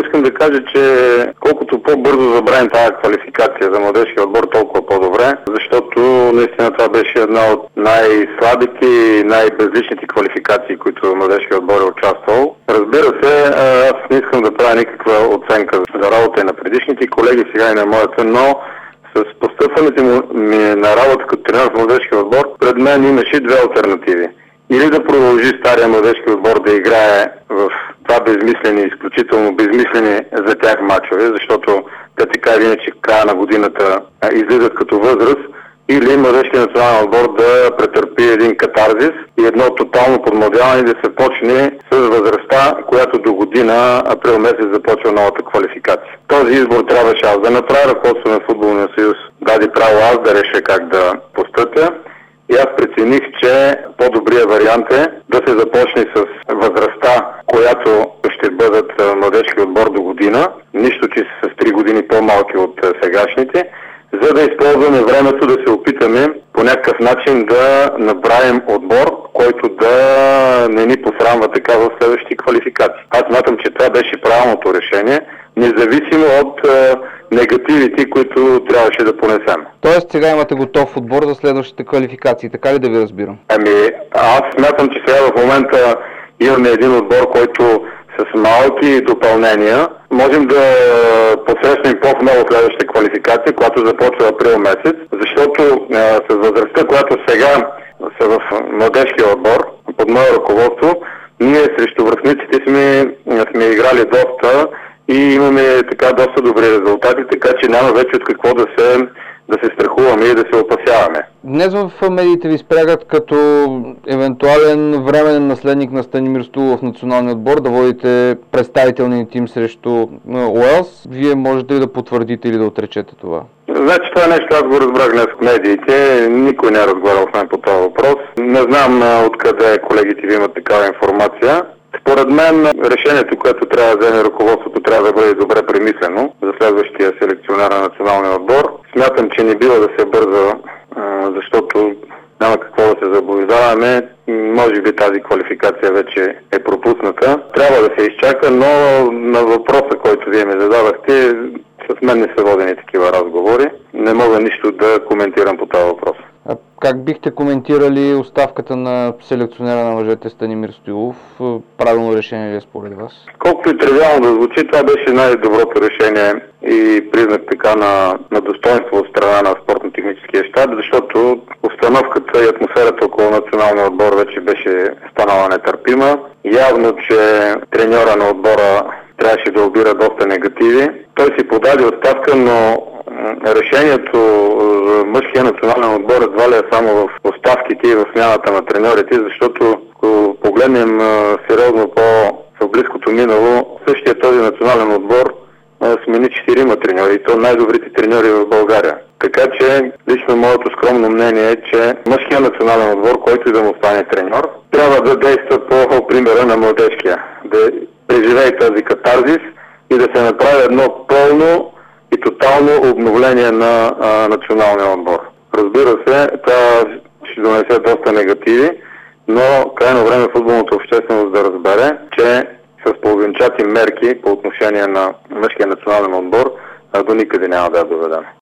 искам да кажа, че колкото по-бързо забравим тази квалификация за младежкия отбор, толкова по-добре, защото наистина това беше една от най-слабите и най-безличните квалификации, които младежкия отбор е участвал. Разбира се, аз не искам да правя никаква оценка за работа и на предишните колеги, сега и на моята, но с постъпването ми на работа като тренер в младежкия отбор, пред мен имаше две алтернативи. Или да продължи стария младежки отбор да играе в това безмислени, изключително безмислени за тях мачове, защото те така или иначе в края на годината излизат като възраст, или младежкият национален отбор да претърпи един катарзис и едно тотално подмладяване да се почне с възрастта, която до година, април месец, започва новата квалификация. Този избор трябваше аз да направя, ръководството на Футболния съюз даде право аз да реша как да постъпя. И аз прецених, че по-добрият вариант е да се започне с възрастта, която ще бъдат младежки отбор до година, нищо, че са с 3 години по-малки от сегашните, за да използваме времето да се опитаме по някакъв начин да набравим отбор, който да не ни посрамва така в следващите квалификации. Аз смятам, че това беше правилното решение, независимо от негативите, които трябваше да понесем. Тоест сега имате готов отбор за следващите квалификации, така ли да ви разбирам? Аз смятам, че сега в момента имаме един отбор, който с малки допълнения можем да посрещнем по-много следващите квалификации, която започва април месец, защото с възрастта, която сега са в младежкия отбор, под мое ръководство, ние срещу връхниците сме играли доста и имаме така доста добри резултати, така че няма вече от какво да се страхуваме и да се опасяваме. Днес в медиите ви спрягат като евентуален временен наследник на Станимир Стоилов в националния отбор да водите представителния тим срещу Уелс. Вие можете ли да потвърдите или да отречете това? Значи това нещо аз го разбрах днес в медиите. Никой не е разговарял с мен по този въпрос. Не знам откъде колегите ви имат такава информация. Според мен решението, което трябва да вземе ръководството, трябва да бъде добре премислено за следващия селекционер на националния отбор. Смятам, че не бива да се бърза, защото няма какво да се заблуждаваме. Може би тази квалификация вече е пропусната. Трябва да се изчака, но на въпроса, който вие ми задавахте, с мен не са водени такива разговори. Не мога нищо да коментирам по този въпрос. А как бихте коментирали оставката на селекционера на мъжете Станимир Стоилов? Правилно решение ли е според вас? Колкото и тривиално да звучи, това беше най-доброто решение и признак така на достоинство от страна на спортно-техническия щаб, защото обстановката и атмосферата около националния отбор вече беше станала нетърпима. Явно, че треньора на отбора трябваше да обира доста негативи. Той си подаде оставка, но решението за мъжкия национален отбор едва ли е само в оставките и в смяната на треньорите, защото ако погледнем сериозно в близкото минало, същия този национален отбор смени 4 треньори и то най-добрите треньори в България. Така че лично моето скромно мнение е, че мъжкия национален отбор, който и да му стане треньор, трябва да действа по примера на младежкия, да преживее този катарзис и да се направи едно пълно и тотално обновление на националния отбор. Разбира се, това ще донесе доста негативи, но крайно време футболната общественост да разбере, че с половинчати мерки по отношение на мъжкия национален отбор до никъде няма да я доведем.